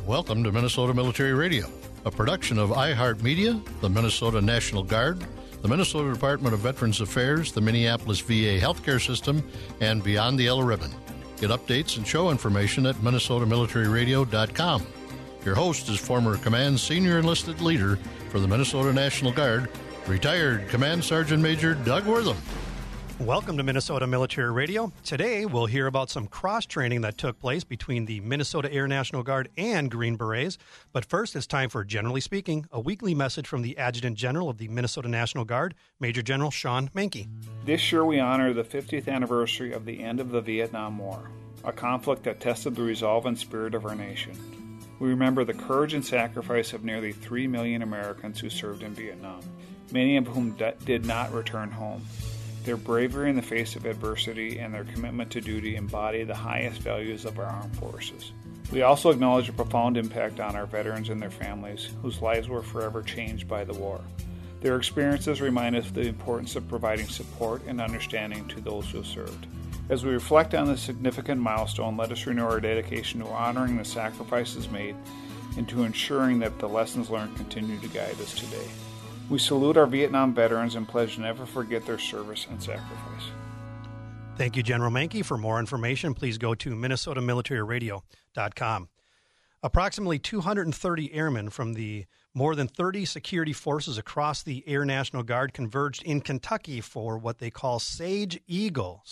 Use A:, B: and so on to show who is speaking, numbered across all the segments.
A: Welcome to Minnesota Military Radio, a production of iHeartMedia, the Minnesota National Guard, the Minnesota Department of Veterans Affairs, the Minneapolis VA Healthcare System, and Beyond the Yellow Ribbon. Get updates and show information at minnesotamilitaryradio.com. Your host is former Command Senior Enlisted Leader for the Minnesota National Guard, retired Command Sergeant Major Doug Wortham.
B: Welcome to Minnesota Military Radio. Today, we'll hear about some cross-training that took place between the Minnesota Air National Guard and Green Berets. But first, it's time for Generally Speaking, a weekly message from the Adjutant General of the Minnesota National Guard, Major General Sean Menke.
C: This year, we honor the 50th anniversary of the end of the Vietnam War, a conflict that tested the resolve and spirit of our nation. We remember the courage and sacrifice of nearly 3 million Americans who served in Vietnam, many of whom did not return home. Their bravery in the face of adversity and their commitment to duty embody the highest values of our armed forces. We also acknowledge a profound impact on our veterans and their families, whose lives were forever changed by the war. Their experiences remind us of the importance of providing support and understanding to those who have served. As we reflect on this significant milestone, let us renew our dedication to honoring the sacrifices made and to ensuring that the lessons learned continue to guide us today. We salute our Vietnam veterans and pledge to never forget their service and sacrifice.
B: Thank you, General Menke. For more information, please go to minnesotamilitaryradio.com. Approximately 230 airmen from the more than 30 security forces across the Air National Guard converged in Kentucky for what they call Sage Eagle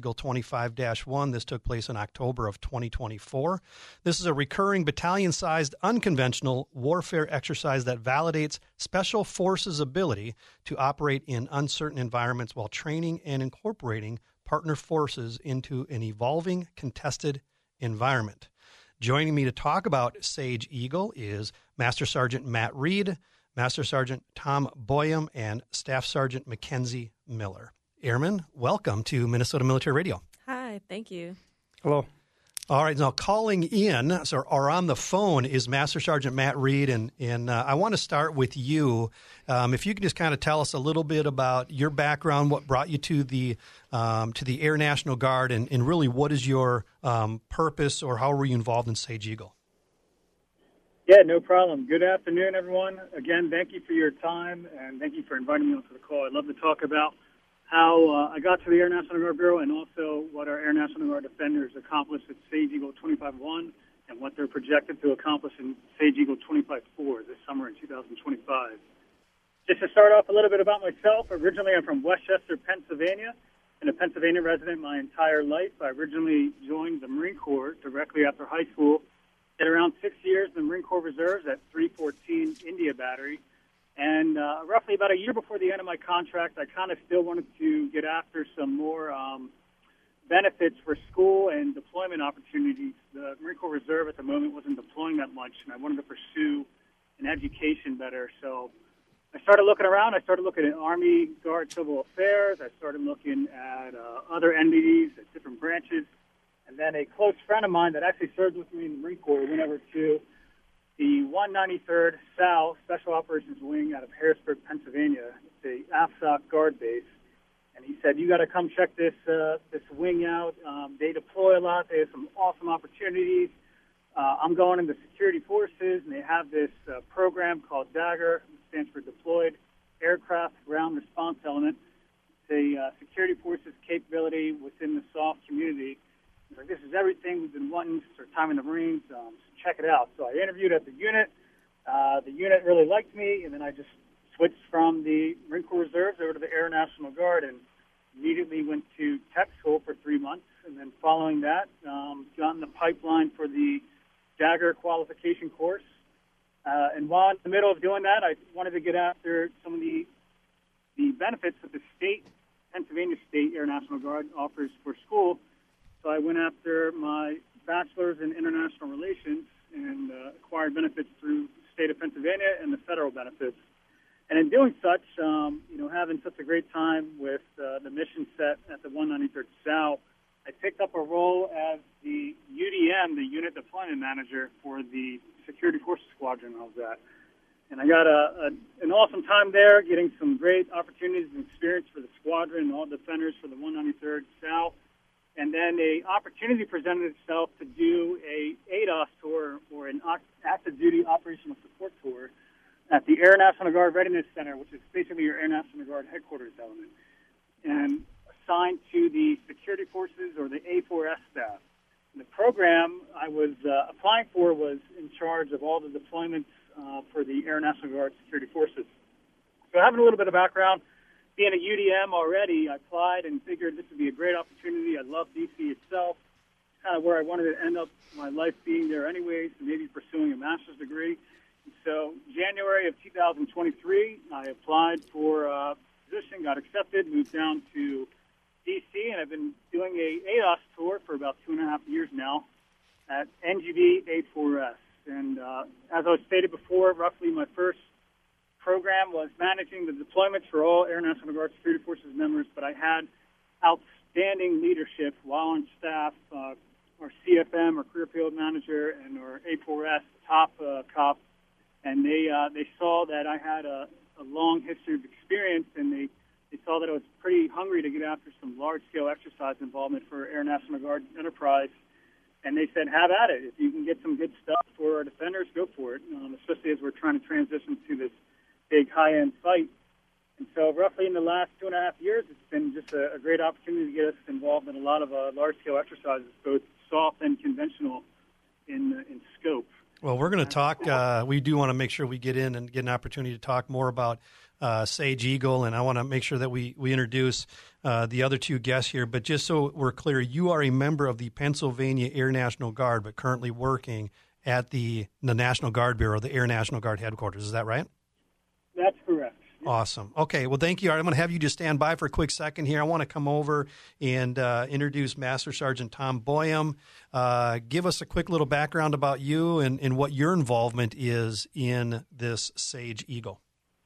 B: 25-1. This took place in October of 2024. This is a recurring battalion-sized unconventional warfare exercise that validates special forces' ability to operate in uncertain environments while training and incorporating partner forces into an evolving contested environment. Joining me to talk about Sage Eagle is Master Sergeant Matt Reed, Master Sergeant Tom Boyum, and Staff Sergeant Mackenzie Miller. Airmen, welcome to Minnesota Military Radio.
D: Hi, thank you.
C: Hello.
B: All right, now calling in or on the phone is Master Sergeant Matt Reed, and I want to start with you. If you could just kind of tell us a little bit about your background, what brought you to the Air National Guard, and really what is your purpose, or how were you involved in Sage Eagle?
E: Yeah, no problem. Good afternoon, everyone. Again, thank you for your time, and thank you for inviting me onto the call. I'd love to talk about how I got to the Air National Guard Bureau and also what our Air National Guard defenders accomplished at Sage Eagle 25-1 and what they're projected to accomplish in Sage Eagle 25-4 this summer in 2025. Just to start off a little bit about myself, originally I'm from Westchester, Pennsylvania, and a Pennsylvania resident my entire life. I originally joined the Marine Corps directly after high school. Did around 6 years in the Marine Corps Reserves at 314 India Battery. And roughly about a year before the end of my contract, I kind of still wanted to get after some more benefits for school and deployment opportunities. The Marine Corps Reserve at the moment wasn't deploying that much, and I wanted to pursue an education better. So I started looking around. I started looking at Army, Guard, Civil Affairs. I started looking at other entities at different branches. And then a close friend of mine that actually served with me in the Marine Corps went over to the 193rd SAL Special Operations Wing out of Harrisburg, Pennsylvania. It's a AFSOC Guard base. And he said, you got to come check this wing out. They deploy a lot. They have some awesome opportunities. I'm going into security forces, and they have this program called DAGGER, which stands for Deployed Aircraft Ground Response Element. It's a security forces capability within the SOF community. He's like, this is everything we've been wanting for time in the Marines. Check it out. So I interviewed at the unit. The unit really liked me, and then I just switched from the Marine Corps Reserves over to the Air National Guard and immediately went to tech school for 3 months. And then following that, got in the pipeline for the DAGGER qualification course. And while in the middle of doing that, I wanted to get after some of the benefits that the Pennsylvania State Air National Guard offers for school. So I went after my bachelor's in international relations and acquired benefits through the state of Pennsylvania and the federal benefits. And in doing such, having such a great time with the mission set at the 193rd SAL, I picked up a role as the UDM, the Unit Deployment Manager for the Security Forces Squadron I was at. And I got an awesome time there, getting some great opportunities and experience for the squadron and all defenders for the 193rd SAL. And then an opportunity presented itself to do a ADOS tour, or an active duty operational support tour at the Air National Guard Readiness Center, which is basically your Air National Guard headquarters element, and assigned to the security forces or the A4S staff. And the program I was applying for was in charge of all the deployments for the Air National Guard security forces. So having a little bit of background, being a UDM already, I applied and figured this would be a great opportunity. I love D.C. itself, kind of where I wanted to end up my life being there anyways, and maybe pursuing a master's degree. And so January of 2023, I applied for a position, got accepted, moved down to D.C., and I've been doing a AOS tour for about 2.5 years now at NGB A4S. And as I was stated before, roughly my first program was managing the deployments for all Air National Guard Security Forces members, but I had outstanding leadership while on staff, our CFM, our Career Field Manager, and our A4S top cop, and they saw that I had a long history of experience, and they saw that I was pretty hungry to get after some large-scale exercise involvement for Air National Guard Enterprise, and they said, have at it. If you can get some good stuff for our defenders, go for it, especially as we're trying to transition to this big high-end fight. And so roughly in the last 2.5 years, it's been just a great opportunity to get us involved in a lot of large-scale exercises, both soft and conventional in scope.
B: Well, we're going to talk. We do want to make sure we get in and get an opportunity to talk more about Sage Eagle, and I want to make sure that we introduce the other two guests here. But just so we're clear, you are a member of the Pennsylvania Air National Guard, but currently working at the National Guard Bureau, the Air National Guard headquarters. Is that right?
E: That's correct.
B: Awesome. Okay, well, thank you. I'm going to have you just stand by for a quick second here. I want to come over and introduce Master Sergeant Tom Boyum. Give us a quick little background about you and what your involvement is in this Sage Eagle.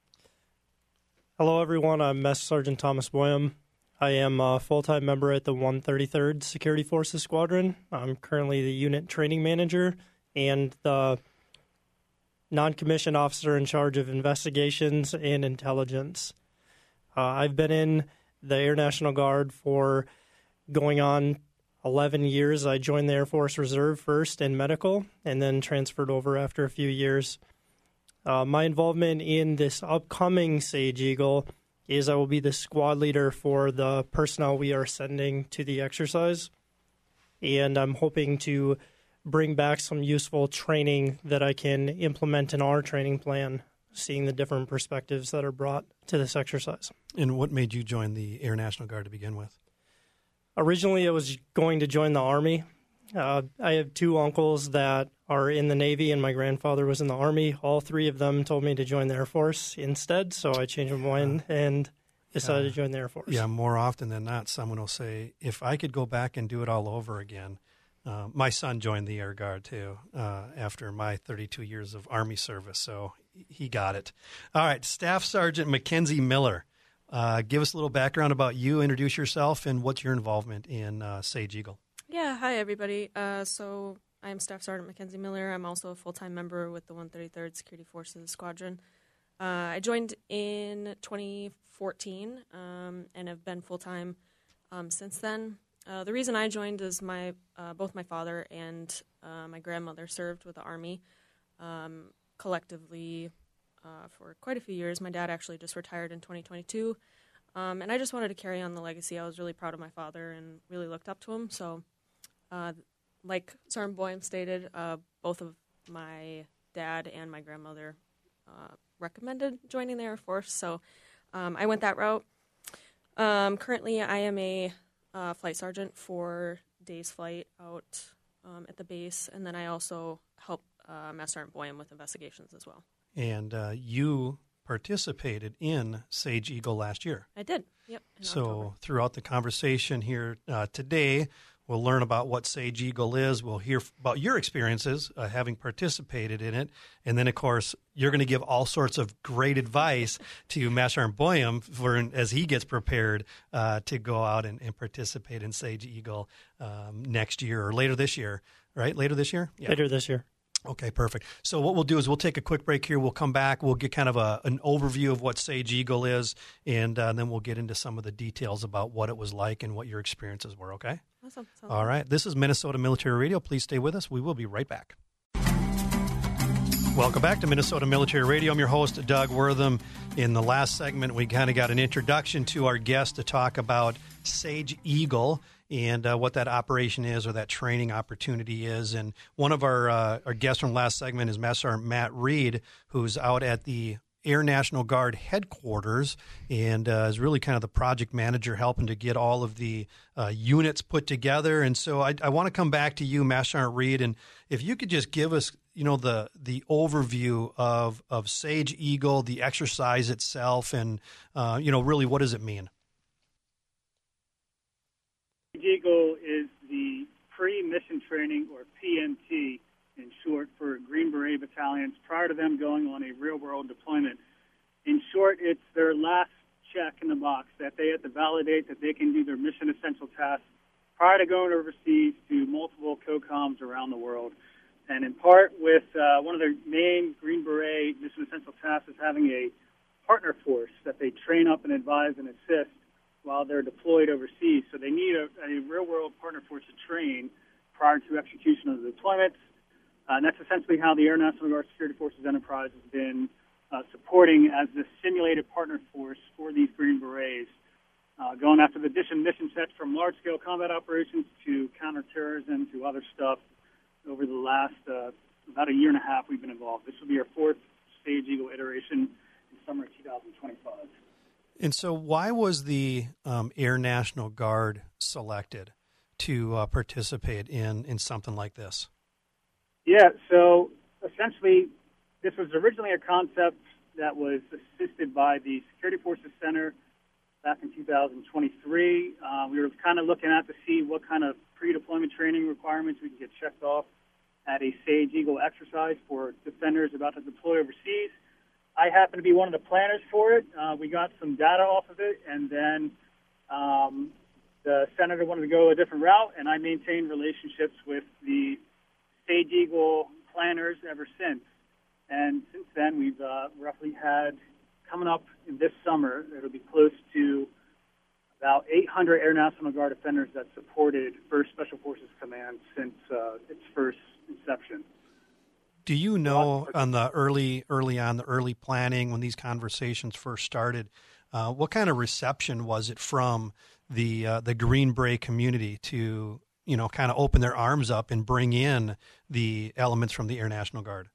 D: Hello, everyone. I'm Master Sergeant Thomas Boyum. I am a full-time member at the 133rd Security Forces Squadron. I'm currently the unit training manager and the non-commissioned officer in charge of investigations and intelligence. I've been in the Air National Guard for going on 11 years. I joined the Air Force Reserve first in medical and then transferred over after a few years. My involvement in this upcoming Sage Eagle is I will be the squad leader for the personnel we are sending to the exercise, and I'm hoping to bring back some useful training that I can implement in our training plan, seeing the different perspectives that are brought to this exercise.
B: And what made you join the Air National Guard to begin with?
D: Originally, I was going to join the Army. I have two uncles that are in the Navy, and my grandfather was in the Army. All three of them told me to join the Air Force instead, so I changed my mind and decided to join the Air Force.
B: Yeah, more often than not, someone will say, if I could go back and do it all over again. My son joined the Air Guard, too, after my 32 years of Army service, so he got it. All right, Staff Sergeant Mackenzie Miller, give us a little background about you, introduce yourself, and what's your involvement in Sage Eagle.
F: Yeah, hi, everybody. So I'm Staff Sergeant Mackenzie Miller. I'm also a full-time member with the 133rd Security Forces Squadron. I joined in 2014 and have been full-time since then. The reason I joined is both my father and my grandmother served with the Army collectively for quite a few years. My dad actually just retired in 2022, and I just wanted to carry on the legacy. I was really proud of my father and really looked up to him. So, like Sergeant Boyum stated, both of my dad and my grandmother recommended joining the Air Force, so I went that route. Currently, I am a flight sergeant for day's flight out at the base, and then I also help Master Sergeant Boyum with investigations as well. And
B: you participated in Sage Eagle last year.
F: I did, yep.
B: So
F: October.
B: Throughout the conversation here today, we'll learn about what Sage Eagle is. We'll hear about your experiences having participated in it. And then, of course, you're going to give all sorts of great advice to Master Sergeant Boyum as he gets prepared to go out and participate in Sage Eagle next year or later this year, right? Later this year?
D: Yeah. Later this year.
B: Okay, perfect. So what we'll do is we'll take a quick break here. We'll come back. We'll get kind of an overview of what Sage Eagle is, and then we'll get into some of the details about what it was like and what your experiences were, okay?
F: Awesome.
B: All right. This is Minnesota Military Radio. Please stay with us. We will be right back. Welcome back to Minnesota Military Radio. I'm your host, Doug Wortham. In the last segment, we kind of got an introduction to our guest to talk about Sage Eagle and what that operation is or that training opportunity is. And one of our guests from last segment is Master Sergeant Matt Reed, who's out at the Air National Guard headquarters and is really kind of the project manager helping to get all of the units put together. And so I want to come back to you, Master Sergeant Reed, and if you could just give us the overview of Sage Eagle, the exercise itself, and really what does it mean?
E: Sage Eagle is the pre-mission training, or PMT in short, for Green Beret battalions prior to them going on a real-world deployment. In short, it's their last check in the box that they have to validate that they can do their mission essential tasks prior to going overseas to multiple COCOMs around the world. And in part with one of their main Green Beret mission essential tasks is having a partner force that they train up and advise and assist while they're deployed overseas. So they need a real-world partner force to train prior to execution of the deployments. And that's essentially how the Air National Guard Security Forces Enterprise has been supporting as the simulated partner force for these Green Berets, going after the mission sets from large-scale combat operations to counterterrorism to other stuff. Over the last about a year and a half, we've been involved. This will be our fourth Sage Eagle iteration in summer of 2025.
B: And so why was the Air National Guard selected to participate in something like this?
E: Yeah, so essentially this was originally a concept that was assisted by the Security Forces Center back in 2023. We were kind of looking at to see what kind of pre-deployment training requirements we could get checked off at a Sage Eagle exercise for defenders about to deploy overseas. I happen to be one of the planners for it. We got some data off of it, and then the senator wanted to go a different route, and I maintained relationships with the Sage Eagle planners ever since. And since then, we've roughly had, coming up in this summer, it'll be close to about 800 Air National Guard defenders that supported 1st Special Forces Command since its first inception.
B: Do you know on the early planning, when these conversations first started, what kind of reception was it from the Green Beret community to kind of open their arms up and bring in the elements from the Air National Guard?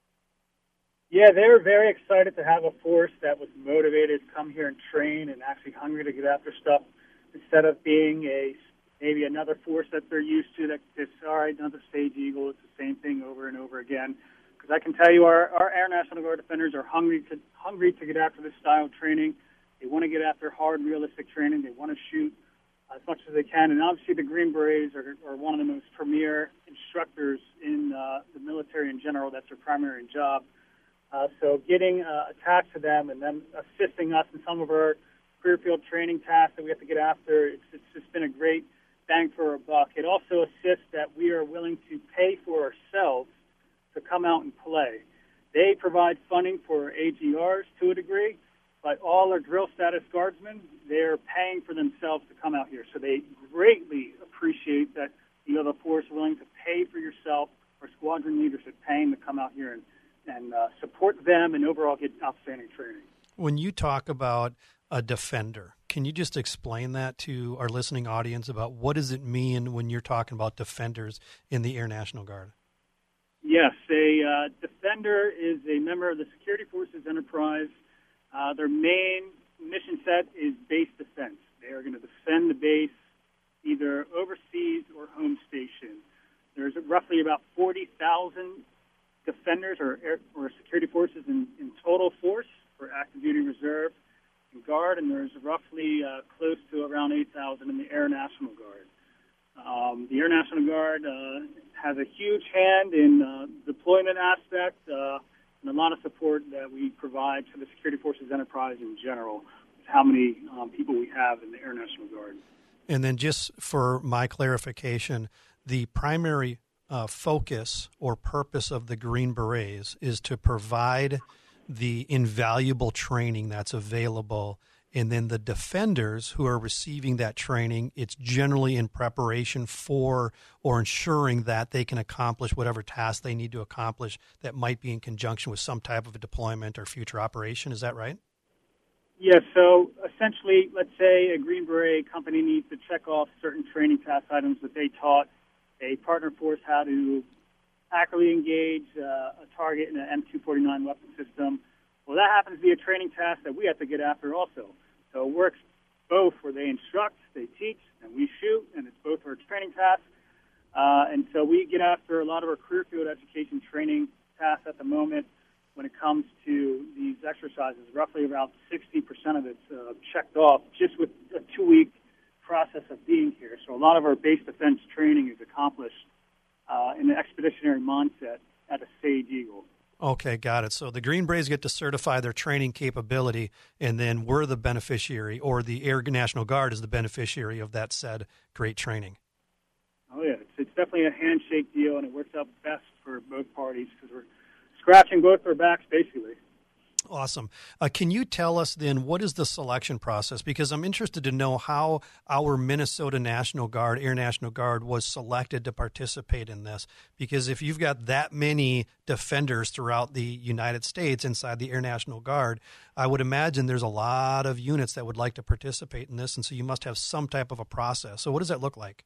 E: Yeah, they were very excited to have a force that was motivated to come here and train and actually hungry to get after stuff instead of being maybe another force that they're used to that just, all right, another Sage Eagle, it's the same thing over and over again. Because I can tell you our Air National Guard defenders are hungry to get after this style of training. They want to get after hard, realistic training. They want to shoot as much as they can. And obviously the Green Berets are one of the most premier instructors in the military in general. That's their primary job. So getting attached to them and them assisting us in some of our career field training tasks that we have to get after, it's just been a great bang for our buck. It also assists that we are willing to pay for ourselves to come out and play. They provide funding for AGRs to a degree, but all our drill status guardsmen, they're paying for themselves to come out here. So they greatly appreciate that you have a force willing to pay for yourself, or squadron leadership paying to come out here and support them and overall get outstanding training.
B: When you talk about a defender, can you just explain that to our listening audience about what does it mean when you're talking about defenders in the Air National Guard?
E: Yes, a defender is a member of the Security Forces Enterprise. Their main mission set is base defense. They are going to defend the base either overseas or home station. There's roughly about 40,000 defenders or security forces in total force for active duty reserve and guard, and there's roughly close to around 8,000 in the Air National Guard. The Air National Guard has a huge hand in deployment aspect and a lot of support that we provide to the Security Forces Enterprise in general, how many people we have in the Air National Guard.
B: And then just for my clarification, the primary focus or purpose of the Green Berets is to provide the invaluable training that's available And then the defenders who are receiving that training, it's generally in preparation for or ensuring that they can accomplish whatever task they need to accomplish that might be in conjunction with some type of a deployment or future operation. Is that right?
E: Yeah, so essentially, let's say a Green Beret company needs to check off certain training task items that they taught a partner force how to accurately engage a target in an M249 weapon system. Well, that happens to be a training task that we have to get after also. So it works both where they instruct, they teach, and we shoot, and it's both our training tasks. And so we get after a lot of our career field education training tasks at the moment when it comes to these exercises. Roughly about 60% of it's checked off just with a 2-week process of being here. So a lot of our base defense training is accomplished in an expeditionary mindset at a Sage Eagle.
B: Okay, got it. So the Green Berets get to certify their training capability, and then we're the beneficiary, or the Air National Guard is the beneficiary of that said great training.
E: Oh, yeah. It's definitely a handshake deal, and it works out best for both parties because we're scratching both our backs, basically.
B: Awesome. Can you tell us then what is the selection process? Because I'm interested to know how our Minnesota National Guard, Air National Guard, was selected to participate in this. Because if you've got that many defenders throughout the United States inside the Air National Guard, I would imagine there's a lot of units that would like to participate in this, and so you must have some type of a process. So what does that look like?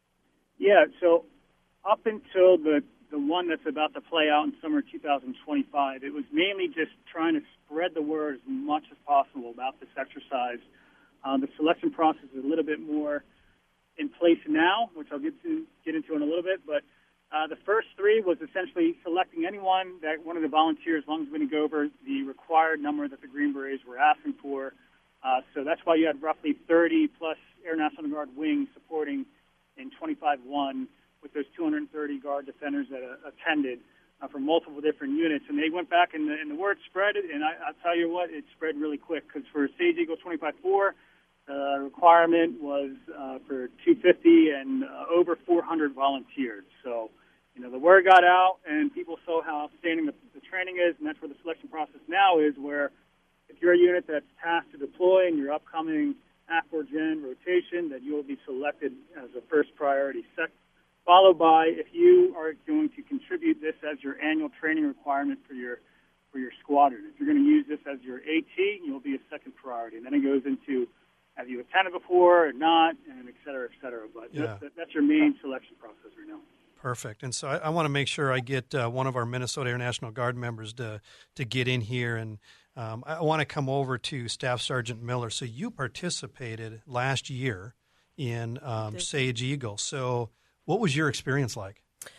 E: Yeah, so up until the one that's about to play out in summer 2025, it was mainly just trying to spread the word as much as possible about this exercise. The selection process is a little bit more in place now, which I'll get into in a little bit, but the first 3 was essentially selecting anyone that wanted to volunteer as long as we didn't go over the required number that the Green Berets were asking for. So that's why you had roughly 30-plus Air National Guard wings supporting in 25-1 with those 230 Guard defenders that attended from multiple different units. And they went back, and the word spread, and I'll tell you what, it spread really quick, because for Sage Eagle 25-4, the requirement was for 250 and over 400 volunteers. So, the word got out, and people saw how outstanding the training is, and that's where the selection process now is, where if you're a unit that's tasked to deploy in your upcoming AFOR-Gen rotation, that you will be selected as a first priority, followed by if you are going to contribute this as your annual training requirement for your squadron. If you're going to use this as your AT, you'll be a second priority. And then it goes into have you attended before or not, and et cetera, et cetera. But that's your main selection process right now.
B: Perfect. And so I want to make sure I get one of our Minnesota Air National Guard members to get in here. And I want to come over to Staff Sergeant Miller. So you participated last year in Sage Eagle. So what was your experience like?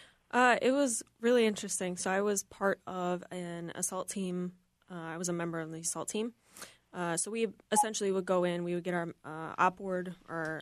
F: It was really interesting. So I was part of an assault team. I was a member of the assault team. So we essentially would go in. We would get our op ward, our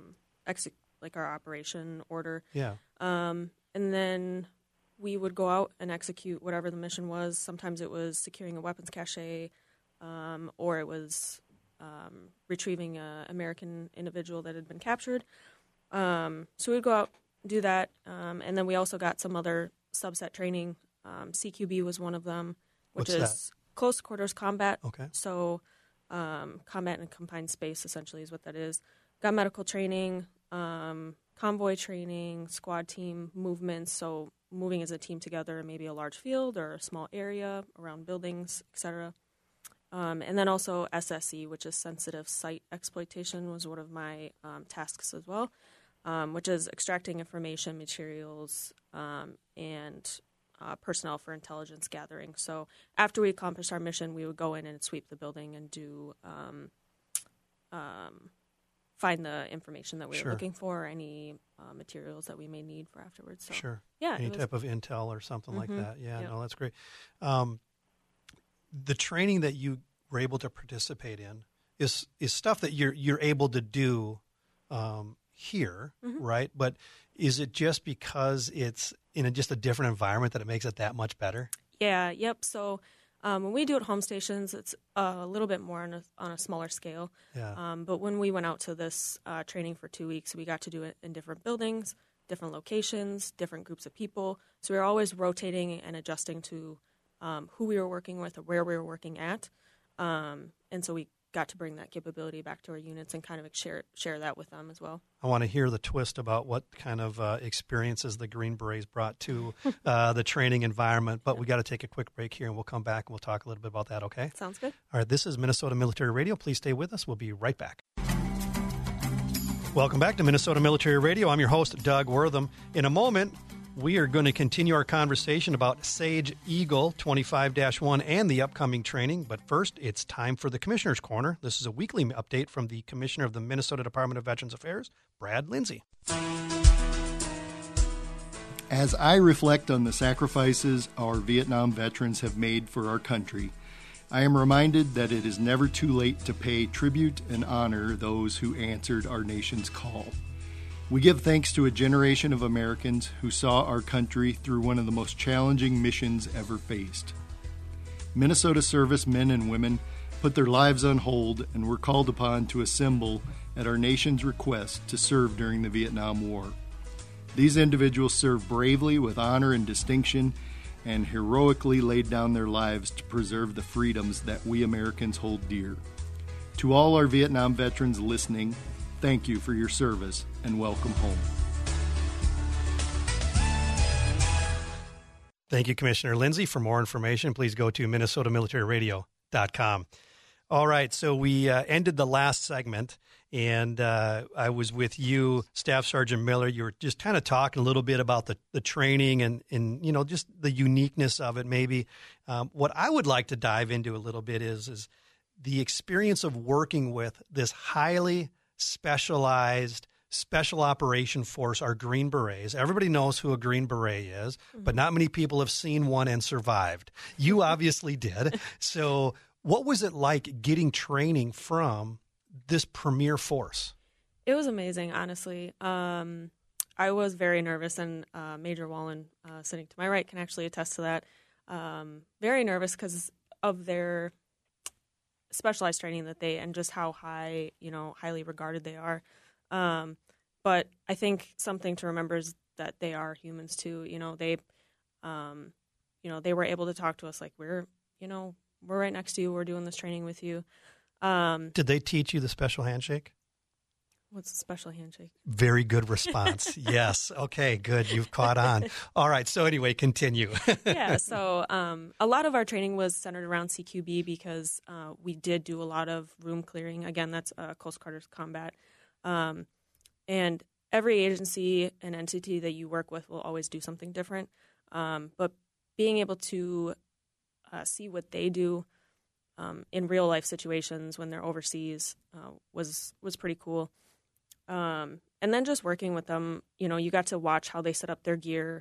F: our operation order.
B: Yeah.
F: And then we would go out and execute whatever the mission was. Sometimes it was securing a weapons cache, or it was retrieving an American individual that had been captured. So we'd go out, do that, and then we also got some other subset training. CQB was one of them, which is close quarters combat.
B: Okay.
F: So combat in a confined space essentially is what that is. Got medical training, convoy training, squad team movements, so moving as a team together in maybe a large field or a small area around buildings, etc. And then also SSE, which is sensitive site exploitation, was one of my tasks as well, which is extracting information, materials, and personnel for intelligence gathering. So after we accomplished our mission, we would go in and sweep the building and do find the information that we were looking for, or any materials that we may need for afterwards. So,
B: sure.
F: Yeah.
B: Any type of intel or something like that. Yeah,
F: yep.
B: No, that's great. The training that you were able to participate in is stuff that you're able to do here, right? But is it just because it's in just a different environment that it makes it that much better?
F: Yeah. Yep. So when we do it home stations, it's a little bit more on a smaller scale.
B: Yeah.
F: But when we went out to this training for 2 weeks, we got to do it in different buildings, different locations, different groups of people. So we were always rotating and adjusting to who we were working with or where we were working at. And so we got to bring that capability back to our units and kind of share that with them as well.
B: I want to hear the twist about what kind of experiences the Green Berets brought to the training environment, but we got to take a quick break here, and we'll come back and we'll talk a little bit about that, okay?
F: Sounds good.
B: All right, this is Minnesota Military Radio. Please stay with us. We'll be right back. Welcome back to Minnesota Military Radio. I'm your host, Doug Wortham. In a moment, we are going to continue our conversation about Sage Eagle 25-1 and the upcoming training. But first, it's time for the Commissioner's Corner. This is a weekly update from the Commissioner of the Minnesota Department of Veterans Affairs, Brad Lindsay.
G: As I reflect on the sacrifices our Vietnam veterans have made for our country, I am reminded that it is never too late to pay tribute and honor those who answered our nation's call. We give thanks to a generation of Americans who saw our country through one of the most challenging missions ever faced. Minnesota servicemen and women put their lives on hold and were called upon to assemble at our nation's request to serve during the Vietnam War. These individuals served bravely with honor and distinction and heroically laid down their lives to preserve the freedoms that we Americans hold dear. To all our Vietnam veterans listening, thank you for your service and welcome home.
B: Thank you, Commissioner Lindsay. For more information, please go to minnesotamilitaryradio.com. All right, so we ended the last segment, and I was with you, Staff Sergeant Miller. You were just kind of talking a little bit about the training and you know, just the uniqueness of it maybe. What I would like to dive into a little bit is the experience of working with this highly specialized special operation force, our Green Berets. Everybody knows who a Green Beret is, but not many people have seen one and survived. You obviously did. So what was it like getting training from this premier force?
F: It was amazing, honestly. I was very nervous, and Major Wallen, sitting to my right, can actually attest to that. Very nervous because of their specialized training that and just how highly regarded they are. But I think something to remember is that they are humans too. They were able to talk to us like we're right next to you. We're doing this training with you.
B: Did they teach you the special handshake?
F: What's the special handshake?
B: Very good response. Yes. Okay, good. You've caught on. All right. So anyway, continue.
F: Yeah. So a lot of our training was centered around CQB because we did do a lot of room clearing. Again, that's Close Quarters Combat. And every agency and entity that you work with will always do something different. But being able to see what they do in real life situations when they're overseas was pretty cool. And then just working with them, you got to watch how they set up their gear,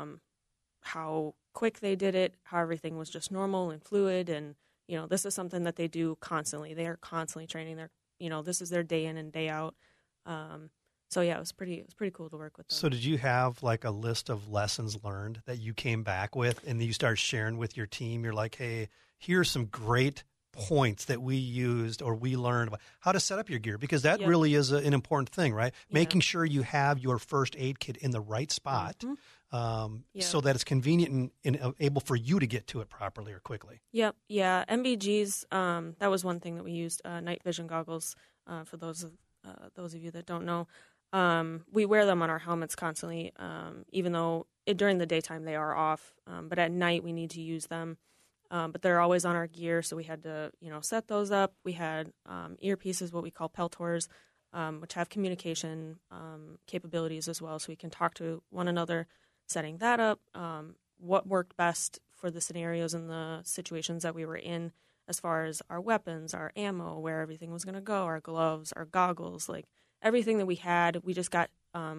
F: how quick they did it, how everything was just normal and fluid. And, this is something that they do constantly. They are constantly training. This is their day in and day out. So yeah, it was pretty cool to work with them.
B: So did you have like a list of lessons learned that you came back with and you started sharing with your team? You're like, hey, here's some great points that we used or we learned about how to set up your gear, because that really is an important thing, right? Yeah. Making sure you have your first aid kit in the right spot so that it's convenient and able for you to get to it properly or quickly.
F: Yep. Yeah. MBGs, that was one thing that we used, night vision goggles, for those of you that don't know. We wear them on our helmets constantly, even though during the daytime they are off. But at night we need to use them. But they're always on our gear, so we had to, set those up. We had earpieces, what we call Peltors, which have communication capabilities as well, so we can talk to one another, setting that up, what worked best for the scenarios and the situations that we were in as far as our weapons, our ammo, where everything was going to go, our gloves, our goggles, like everything that we had. We just got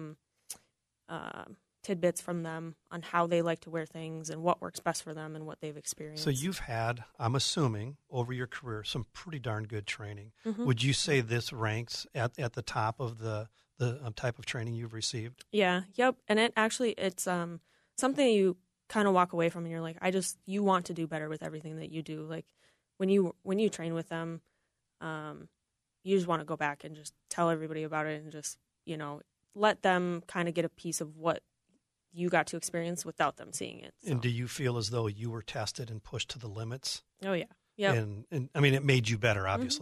F: tidbits from them on how they like to wear things and what works best for them and what they've experienced.
B: So you've had, I'm assuming, over your career, some pretty darn good training. Mm-hmm. Would you say this ranks at the top of the type of training you've received?
F: Yeah. Yep. And it's something you kind of walk away from and you're like, you want to do better with everything that you do. Like when you train with them, you just want to go back and just tell everybody about it and just, let them kind of get a piece of what you got to experience without them seeing it. So.
B: And do you feel as though you were tested and pushed to the limits?
F: Oh, yeah. Yeah.
B: And I mean, it made you better, obviously.
F: Mm-hmm.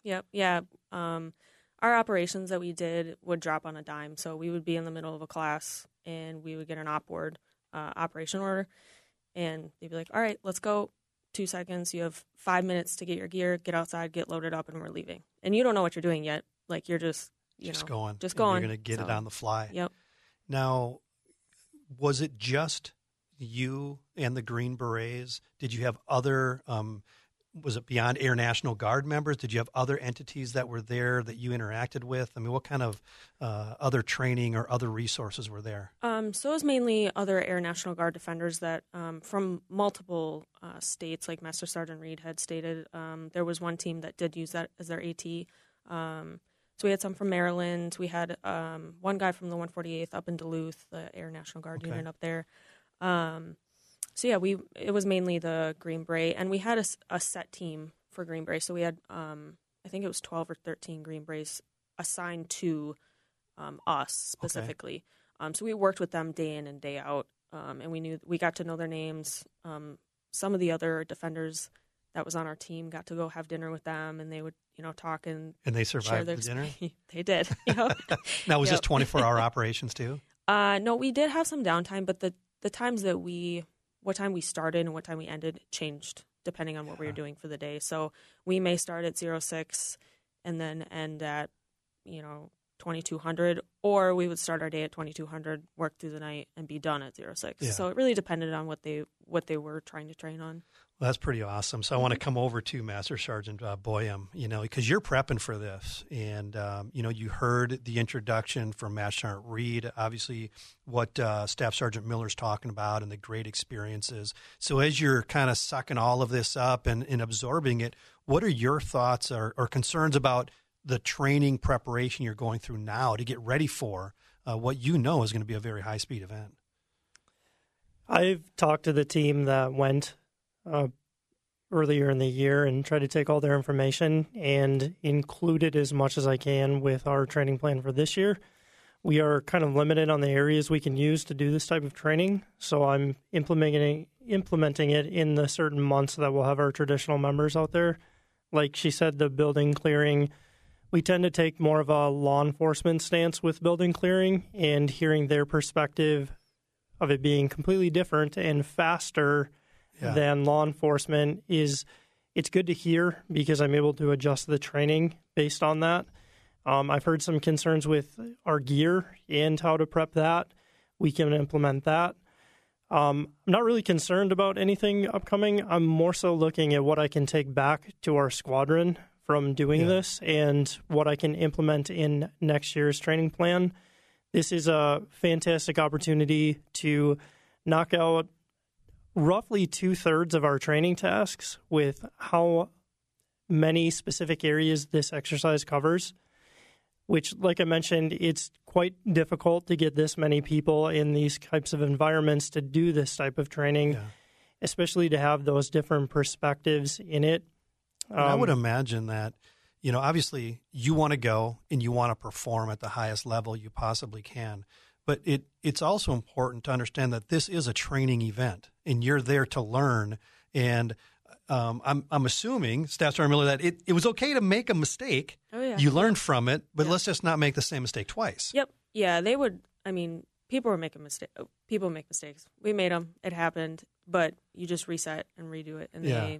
F: Yep. Yeah. Our operations that we did would drop on a dime. So we would be in the middle of a class and we would get an operation order, and they'd be like, all right, let's go. 2 seconds. You have 5 minutes to get your gear, get outside, get loaded up, and we're leaving. And you don't know what you're doing yet. Like, you're just
B: going.
F: Just going.
B: You're going to get it on the fly.
F: Yep.
B: Now, was it just you and the Green Berets? Did you have other, was it beyond Air National Guard members? Did you have other entities that were there that you interacted with? I mean, what kind of other training or other resources were there?
F: So it was mainly other Air National Guard defenders that from multiple states, like Master Sergeant Reed had stated. There was one team that did use that as their AT. So we had some from Maryland. We had one guy from the 148th up in Duluth, the Air National Guard unit up there. So yeah, it was mainly the Green Beret, and we had a set team for Green Beret. So we had, I think it was 12 or 13 Green Berets assigned to us specifically. Okay. So we worked with them day in and day out, and we got to know their names. Some of the other defenders that was on our team got to go have dinner with them, and they would, talk and
B: they survived the dinner.
F: They did. Yep.
B: Now, was this 24-hour operations too?
F: No, we did have some downtime, but the times that what time we started and what time we ended changed depending on what we were doing for the day. So we may start at 06 and then end at 2200, or we would start our day at 2200, work through the night, and be done at 06. Yeah. So it really depended on what they were trying to train on.
B: Well, that's pretty awesome. So I want to come over to Master Sergeant Boyum, because you're prepping for this, and you heard the introduction from Master Sergeant Reed, obviously what Staff Sergeant Miller's talking about and the great experiences. So as you're kind of sucking all of this up and absorbing it, what are your thoughts or concerns about the training preparation you're going through now to get ready for what is going to be a very high-speed event?
D: I've talked to the team that went earlier in the year and tried to take all their information and include it as much as I can with our training plan for this year. We are kind of limited on the areas we can use to do this type of training, so I'm implementing it in the certain months that we'll have our traditional members out there. Like she said, the building clearing, we tend to take more of a law enforcement stance with building clearing, and hearing their perspective of it being completely different and faster than law enforcement it's good to hear, because I'm able to adjust the training based on that. I've heard some concerns with our gear and how to prep that. We can implement that. I'm not really concerned about anything upcoming. I'm more so looking at what I can take back to our squadron from doing this and what I can implement in next year's training plan. This is a fantastic opportunity to knock out roughly 2/3 of our training tasks with how many specific areas this exercise covers, which, like I mentioned, it's quite difficult to get this many people in these types of environments to do this type of training, especially to have those different perspectives in it.
B: I would imagine that, obviously you want to go and you want to perform at the highest level you possibly can. But it's also important to understand that this is a training event, and you're there to learn. And I'm assuming, Staff Sergeant Miller, that it was okay to make a mistake.
F: Oh, yeah.
B: You learned from it, but let's just not make the same mistake twice.
F: Yep. Yeah, they would. I mean, people were making mistakes. People make mistakes. We made them. It happened. But you just reset and redo it. And they,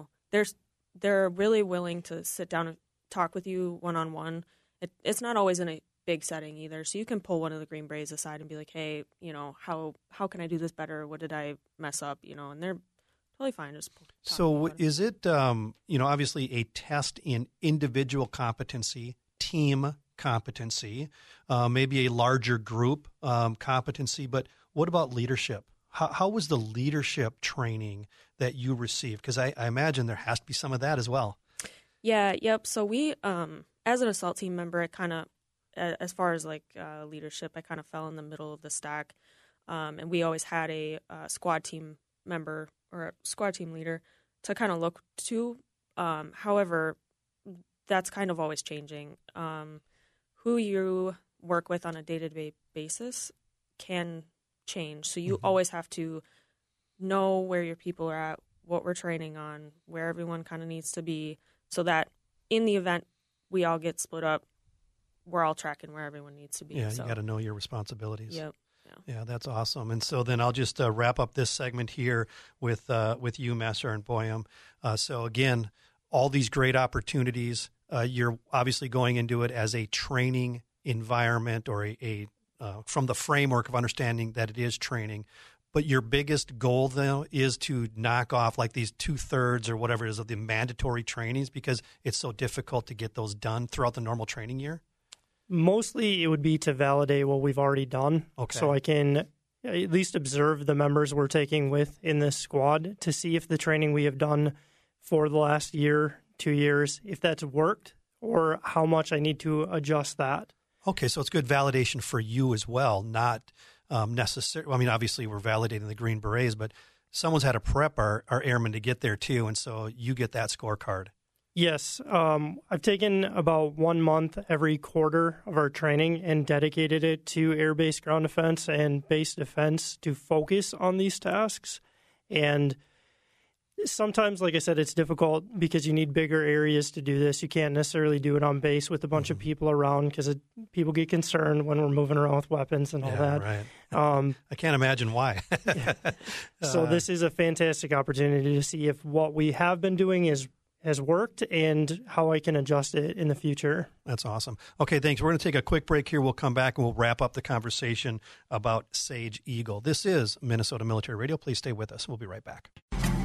F: they're really willing to sit down and talk with you one-on-one. It's not always in a big setting either, so you can pull one of the Green Berets aside and be like, hey, how can I do this better? What did I mess up? And they're totally fine. Just
B: so is it obviously a test in individual competency, team competency, maybe a larger group competency, but what about leadership? How was the leadership training that you received? Because I imagine there has to be some of that as well.
F: Yeah, yep. So we, as an assault team member, it kind of, as far as leadership, I kind of fell in the middle of the stack, and we always had a squad team member or a squad team leader to kind of look to. However, that's kind of always changing. Who you work with on a day-to-day basis can change, so you always have to know where your people are at, what we're training on, where everyone kind of needs to be, so that in the event we all get split up, we're all tracking where everyone needs to be.
B: Yeah,
F: so.
B: you got to know your responsibilities.
F: Yep.
B: Yeah, that's awesome. And so then I'll just wrap up this segment here with you, Master Sergeant Boyum. So again, all these great opportunities. You're obviously going into it as a training environment or a from the framework of understanding that it is training. But your biggest goal, though, is to knock off like these 2/3 or whatever it is of the mandatory trainings because it's so difficult to get those done throughout the normal training year?
D: Mostly it would be to validate what we've already done.
B: Okay.
D: So I can at least observe the members we're taking with in this squad to see if the training we have done for the last year, 2 years, if that's worked or how much I need to adjust that.
B: Okay, so it's good validation for you as well, not necessarily. I mean, obviously we're validating the Green Berets, but someone's had to prep our airmen to get there too, and so you get that scorecard.
D: Yes. I've taken about 1 month every quarter of our training and dedicated it to air-based ground defense and base defense to focus on these tasks. And sometimes, like I said, it's difficult because you need bigger areas to do this. You can't necessarily do it on base with a bunch of people around because people get concerned when we're moving around with weapons and all that.
B: Right. I can't imagine why.
D: So this is a fantastic opportunity to see if what we have been doing has worked and how I can adjust it in the future.
B: That's awesome. Okay, thanks. We're going to take a quick break here. We'll come back and we'll wrap up the conversation about Sage Eagle. This is Minnesota Military Radio. Please stay with us. We'll be right back.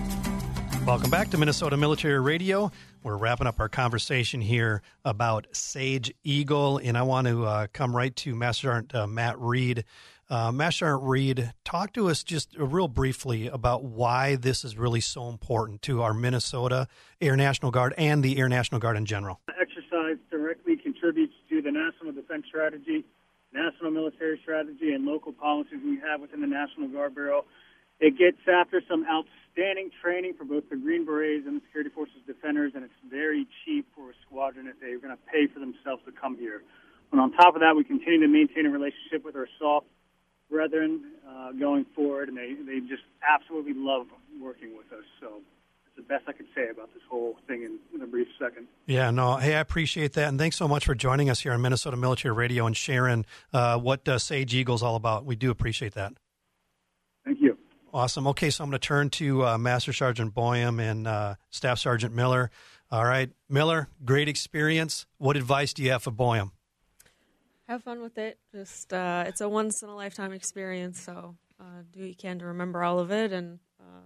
B: Welcome back to Minnesota Military Radio. We're wrapping up our conversation here about Sage Eagle, and I want to come right to Master Sergeant Matt Reed. Master Sergeant Reed, talk to us just real briefly about why this is really so important to our Minnesota Air National Guard and the Air National Guard in general.
E: Exercise directly contributes to the National Defense Strategy, National Military Strategy, and local policies we have within the National Guard Bureau. It gets after some outstanding training for both the Green Berets and the Security Forces Defenders, and it's very cheap for a squadron if they're going to pay for themselves to come here. And on top of that, we continue to maintain a relationship with our SOF brethren going forward, and they just absolutely love working with us. So it's the best I could say about this whole thing in a brief second.
B: Yeah, no, hey, I appreciate that, and thanks so much for joining us here on Minnesota Military Radio and sharing what Sage Eagle is all about. We do appreciate that.
E: Thank you.
B: Awesome. Okay, so I'm going to turn to Master Sergeant Boyum and Staff Sergeant Miller. All right, Miller, great experience. What advice do you have for Boyum?
F: Have fun with it. Just it's a once-in-a-lifetime experience, so do what you can to remember all of it, and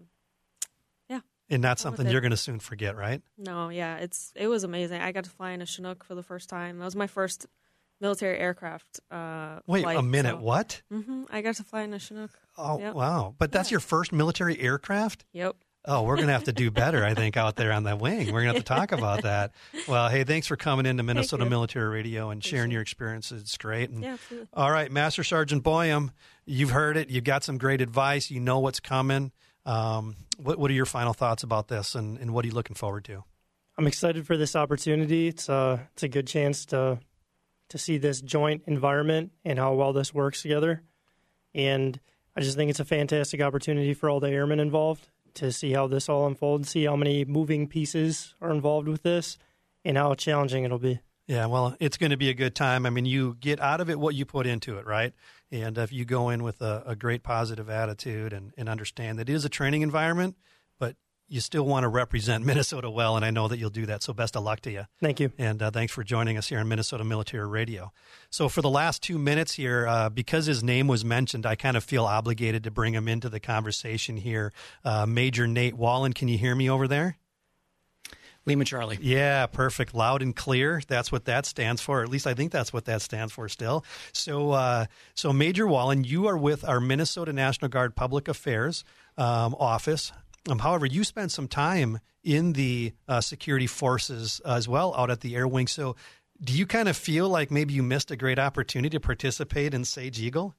B: And not something you're going to soon forget, right?
F: No, yeah, it was amazing. I got to fly in a Chinook for the first time. That was my first military aircraft
B: Wait,
F: flight,
B: a minute, what?
F: I got to fly in a Chinook.
B: Oh,
F: Yep.
B: wow. But that's your first military aircraft?
F: Yep.
B: Oh, we're going to have to do better, I think, out there on the wing. We're going to have to talk about that. Well, hey, thanks for coming into Minnesota Military Radio and sharing your experiences. It's great. And,
F: yeah, absolutely.
B: All right, Master Sergeant Boyum, you've heard it. You've got some great advice. You know what's coming. What are your final thoughts about this, and what are you looking forward to?
D: I'm excited for this opportunity. It's a good chance to see this joint environment and how well this works together. And I just think it's a fantastic opportunity for all the airmen involved to see how this all unfolds, see how many moving pieces are involved with this, and how challenging it'll be.
B: Yeah, well, it's going to be a good time. I mean, you get out of it what you put into it, right? And if you go in with a great positive attitude and understand that it is a training environment, but you still want to represent Minnesota well, and I know that you'll do that. So best of luck to you.
D: Thank you.
B: And thanks for joining us here on Minnesota Military Radio. So for the last 2 minutes here, because his name was mentioned, I kind of feel obligated to bring him into the conversation here. Major Nate Wallen, can you hear me over there?
H: Lima Charlie.
B: Yeah, perfect. Loud and clear. That's what that stands for. Or at least I think that's what that stands for still. So Major Wallen, you are with our Minnesota National Guard Public Affairs office. However, you spent some time in the security forces as well out at the Air Wing. So do you kind of feel like maybe you missed a great opportunity to participate in Sage Eagle?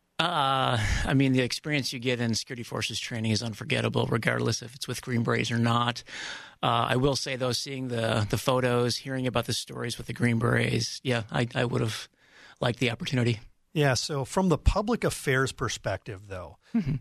H: I mean, the experience you get in security forces training is unforgettable, regardless if it's with Green Berets or not. I will say, though, seeing the photos, hearing about the stories with the Green Berets, yeah, I would have liked the opportunity.
B: Yeah, so from the public affairs perspective, though,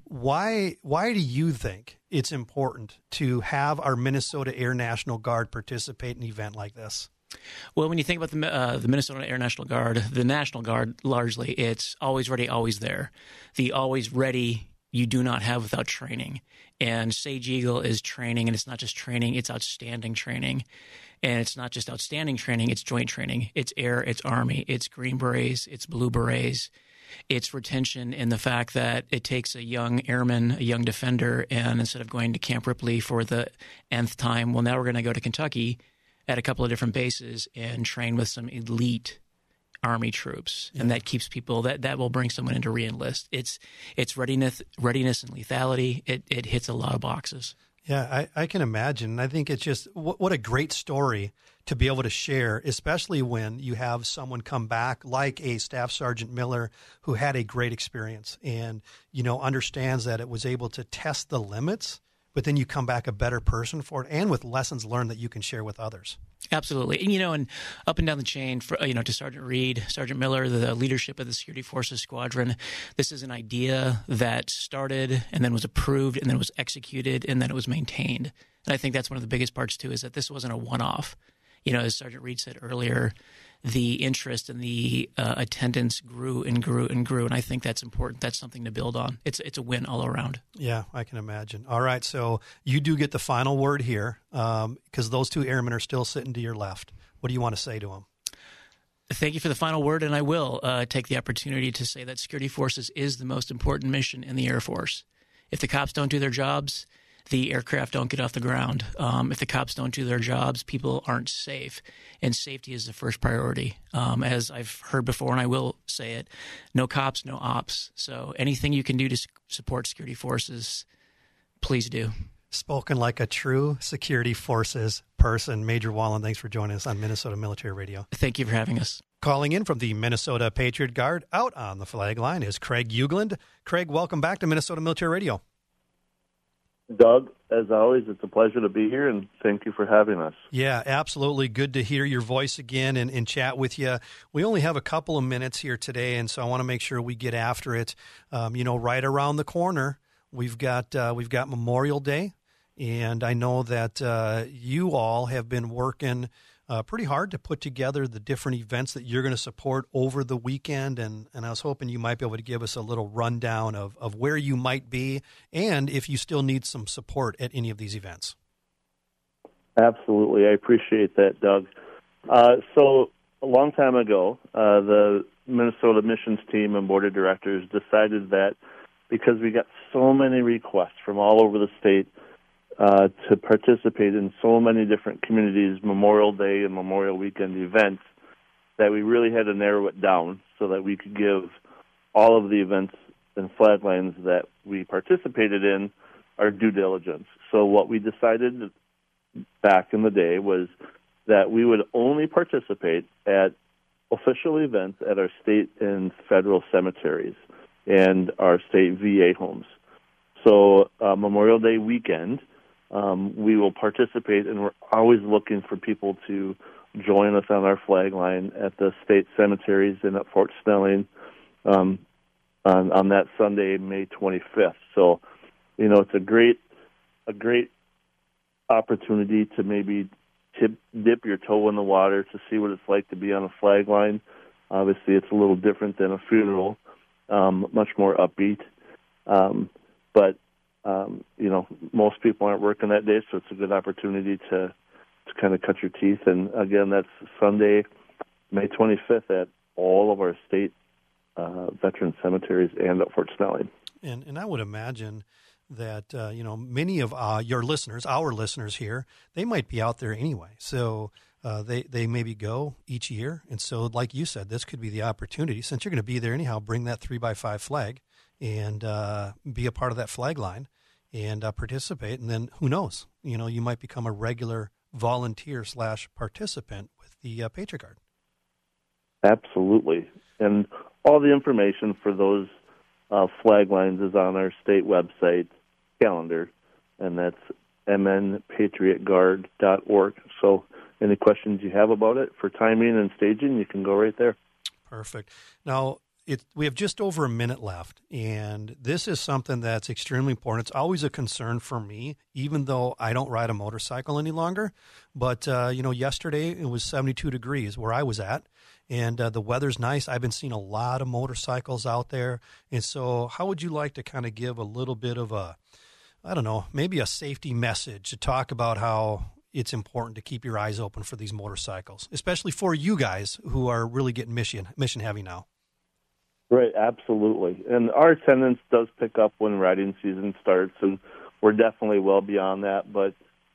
B: why do you think it's important to have our Minnesota Air National Guard participate in an event like this?
H: Well, when you think about the Minnesota Air National Guard, the National Guard, largely, it's always ready, always there. The always ready you do not have without training. And Sage Eagle is training, and it's not just training, it's outstanding training. And it's not just outstanding training, it's joint training. It's Air, it's Army, it's Green Berets, it's Blue Berets. It's retention in the fact that it takes a young airman, a young defender, and instead of going to Camp Ripley for the nth time, well, now we're going to go to Kentucky at a couple of different bases and train with some elite Army troops. And that keeps people, that will bring someone in to re-enlist. It's readiness and lethality. It hits a lot of boxes.
B: Yeah, I can imagine. I think it's just what a great story to be able to share, especially when you have someone come back like a Staff Sergeant Miller who had a great experience and, understands that it was able to test the limits, but then you come back a better person for it and with lessons learned that you can share with others.
H: Absolutely. And, and up and down the chain, to Sergeant Reed, Sergeant Miller, the leadership of the Security Forces Squadron, this is an idea that started and then was approved and then was executed and then it was maintained. And I think that's one of the biggest parts, too, is that this wasn't a one-off. As Sergeant Reed said earlier, the interest and the attendance grew and grew and grew, and I think that's important. That's something to build on. It's a win all around.
B: Yeah, I can imagine. All right, so you do get the final word here because those two airmen are still sitting to your left. What do you want to say to them?
H: Thank you for the final word, and I will take the opportunity to say that Security Forces is the most important mission in the Air Force. If the cops don't do their jobs, the aircraft don't get off the ground. If the cops don't do their jobs, people aren't safe. And safety is the first priority. As I've heard before, and I will say it, no cops, no ops. So anything you can do to support security forces, please do.
B: Spoken like a true security forces person. Major Wallen, thanks for joining us on Minnesota Military Radio.
H: Thank you for having us.
B: Calling in from the Minnesota Patriot Guard out on the flag line is Craig Ugland. Craig, welcome back to Minnesota Military Radio.
I: Doug, as always, it's a pleasure to be here, and thank you for having us.
B: Yeah, absolutely. Good to hear your voice again and chat with you. We only have a couple of minutes here today, and so I want to make sure we get after it. Right around the corner, we've got Memorial Day, and I know that you all have been working pretty hard to put together the different events that you're going to support over the weekend, and I was hoping you might be able to give us a little rundown of where you might be and if you still need some support at any of these events.
I: Absolutely. I appreciate that, Doug. So a long time ago, the Minnesota Missions team and board of directors decided that because we got so many requests from all over the state to participate in so many different communities' Memorial Day and Memorial Weekend events, that we really had to narrow it down so that we could give all of the events and flag lines that we participated in our due diligence. So what we decided back in the day was that we would only participate at official events at our state and federal cemeteries and our state VA homes. So Memorial Day weekend, we will participate, and we're always looking for people to join us on our flag line at the state cemeteries and at Fort Snelling on that Sunday, May 25th. So, it's a great opportunity to maybe dip your toe in the water to see what it's like to be on a flag line. Obviously, it's a little different than a funeral, much more upbeat, but most people aren't working that day, so it's a good opportunity to kind of cut your teeth. And again, that's Sunday, May 25th at all of our state veteran cemeteries and at Fort Snelling.
B: And I would imagine that, many of your listeners, our listeners here, they might be out there anyway. So they maybe go each year. And so, like you said, this could be the opportunity. Since you're going to be there anyhow, bring that 3x5 flag and be a part of that flag line and participate. And then who knows, you might become a regular volunteer / participant with the Patriot Guard.
I: Absolutely. And all the information for those flag lines is on our state website calendar, and that's mnpatriotguard.org. So any questions you have about it for timing and staging, you can go right there.
B: Perfect. Now, we have just over a minute left, and this is something that's extremely important. It's always a concern for me, even though I don't ride a motorcycle any longer. But, yesterday it was 72 degrees where I was at, and the weather's nice. I've been seeing a lot of motorcycles out there. And so how would you like to kind of give a little bit of maybe a safety message to talk about how it's important to keep your eyes open for these motorcycles, especially for you guys who are really getting mission heavy now?
I: Right, absolutely. And our attendance does pick up when riding season starts, and we're definitely well beyond that. But,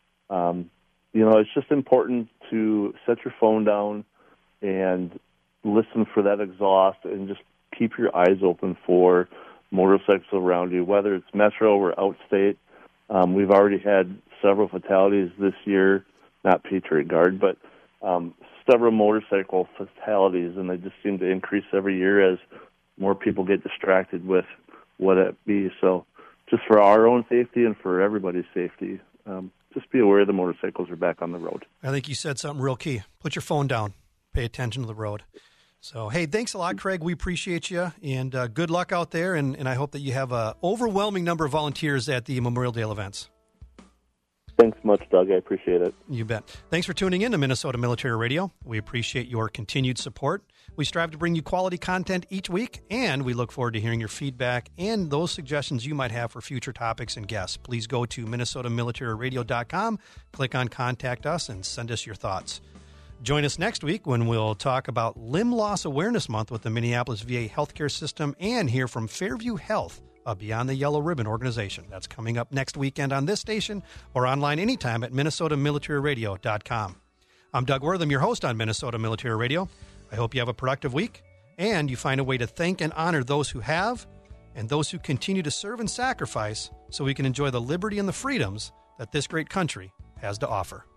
I: it's just important to set your phone down and listen for that exhaust and just keep your eyes open for motorcycles around you, whether it's metro or outstate. We've already had several fatalities this year, not Patriot Guard, but several motorcycle fatalities, and they just seem to increase every year as more people get distracted with what it be. So just for our own safety and for everybody's safety, just be aware the motorcycles are back on the road.
B: I think you said something real key. Put your phone down. Pay attention to the road. So, hey, thanks a lot, Craig. We appreciate you, and good luck out there, and I hope that you have an overwhelming number of volunteers at the Memorial Day events.
I: Thanks much, Doug. I appreciate it.
B: You bet. Thanks for tuning in to Minnesota Military Radio. We appreciate your continued support. We strive to bring you quality content each week, and we look forward to hearing your feedback and those suggestions you might have for future topics and guests. Please go to MinnesotaMilitaryRadio.com, click on Contact Us, and send us your thoughts. Join us next week when we'll talk about Limb Loss Awareness Month with the Minneapolis VA Healthcare System and hear from Fairview Health, a Beyond the Yellow Ribbon organization. That's coming up next weekend on this station or online anytime at MinnesotaMilitaryRadio.com. I'm Doug Wortham, your host on Minnesota Military Radio. I hope you have a productive week and you find a way to thank and honor those who have and those who continue to serve and sacrifice so we can enjoy the liberty and the freedoms that this great country has to offer.